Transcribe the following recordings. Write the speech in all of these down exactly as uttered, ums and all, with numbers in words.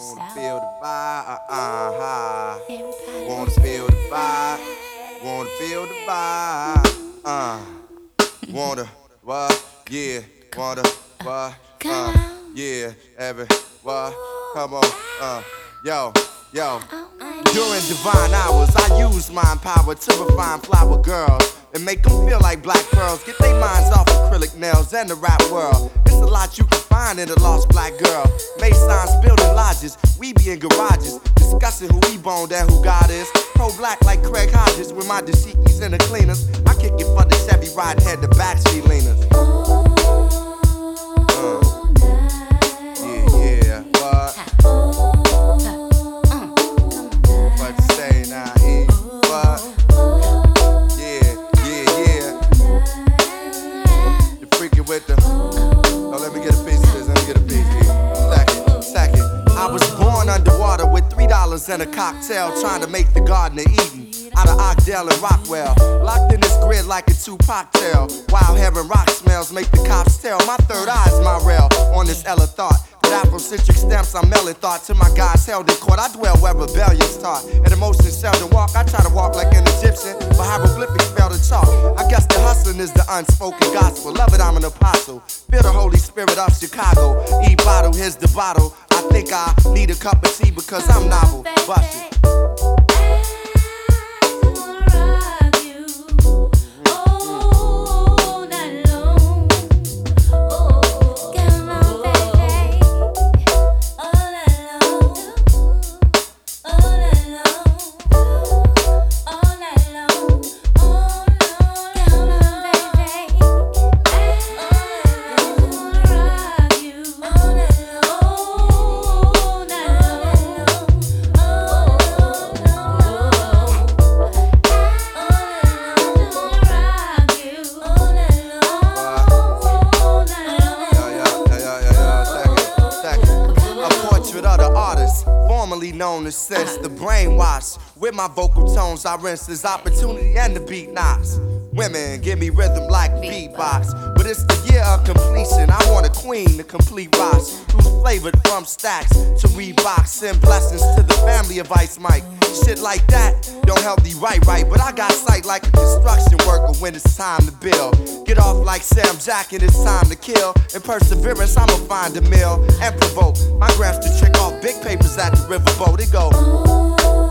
Wanna feel the vibe, uh uh. Wanna feel the vibe, wanna feel the vibe, uh. Wanna what? Yeah, wanna what? Uh, yeah, every what? Come on, uh, yo, yo. During divine hours, I use mind power to refine flower girls and make them feel like black pearls. Get their minds off acrylic nails and the rap world. It's a lot you can find in a lost black girl. Masons building lodges, we be in garages, discussing who we boned and who God is. Pro-black like Craig Hodges with my dashikis and the cleaners. I kick it for the Chevy ride head, the backstreet leaners. Uh. Yeah, yeah, what? What you say now, E? What? Yeah, yeah, yeah. You freaking with the... Oh, let me get a piece of this, let me get a piece of this. Second, second. I was born underwater with three dollars and a cocktail, trying to make the Garden of Eden out of Oakdale and Rockwell. Locked in this grid like a Tupac tale. Wild hair and rock smells make the cops tell. My third eye's my rail on this Ella thought. With Afrocentric stamps, I'm mailing thought to my guys held in court. I dwell where rebellion's taught. And emotions seldom walk. I try to walk like an Egyptian, but hieroglyphics spell the chalk. I guess the hustling is the unspoken gospel. Love it, I'm an apostle. Feel the Holy Spirit of Chicago. E bottle, here's the bottle. I think I need a cup of tea because I'm novel. Bust it. Formerly known as Sense, the brainwash. With my vocal tones, I rinse this opportunity and the beat knocks. Women give me rhythm like beatbox, but it's the year of completion. I want a queen to complete rocks, who's flavored from stacks to Reeboks. Send blessings to the family of Ice Mike. Shit like that don't help me write right, but I got sight like a construction worker when it's time to build. Get off like Sam Jack and it's time to kill. In perseverance, I'ma find a mill and provoke my graphs to trick off big papers at the riverboat. It go.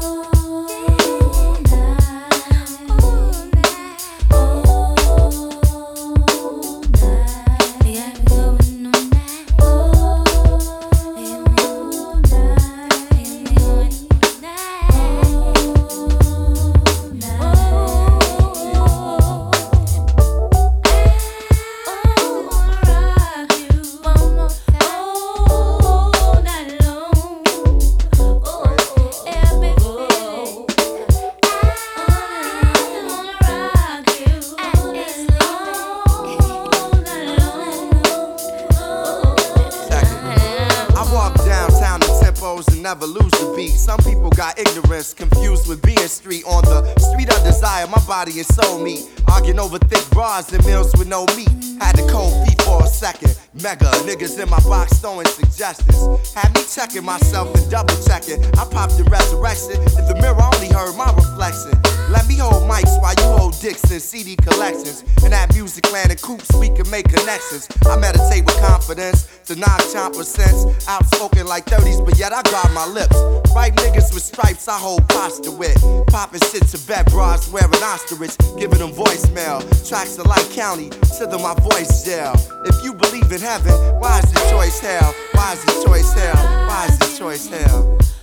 And never lose the beat. Some people got ignorance confused with being street. On the street of desire, my body and soul meet. Arguing over thick bras and meals with no meat. Had the cold feet for a second. Mega niggas in my box throwing suggestions. Had me checking myself and double checking. I popped in resurrection. In the mirror, I only heard my reflection. Let me hold mics while you hold dicks and C D collections. In that music land and coops, we can make connections. I meditate with confidence to non-chomper sense. Outspoken like thirties, but yet I guard my lips. Right niggas with stripes, I hold pasta with. Popping shit to vet bras wearing ostrich, giving them voicemail. Tracks of Light County, to them my voice jail. If you believe in heaven, why is the choice hell? Why is the choice hell? Why is the choice hell?